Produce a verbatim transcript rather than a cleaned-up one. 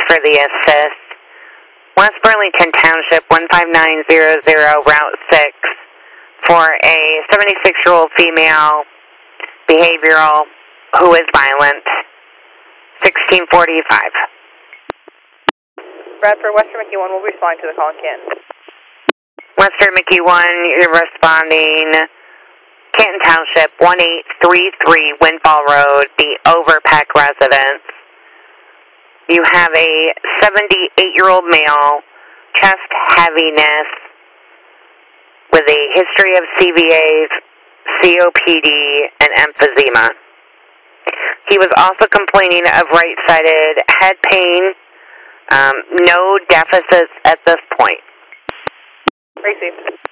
for the assist. West Burlington Township, one five nine zero zero, Route six, for a seventy-six-year-old female, behavioral, who is violent, sixteen forty-five. Bradford, Western McKee one will be responding to the call in Canton. Western McKee one, you're responding, Canton Township, one eight three three Windfall Road, the Overpeck residence. You have a seventy-eight-year-old male, chest heaviness, with a history of C V As, C O P D, and emphysema. He was also complaining of right-sided head pain, um, no deficits at this point. Received.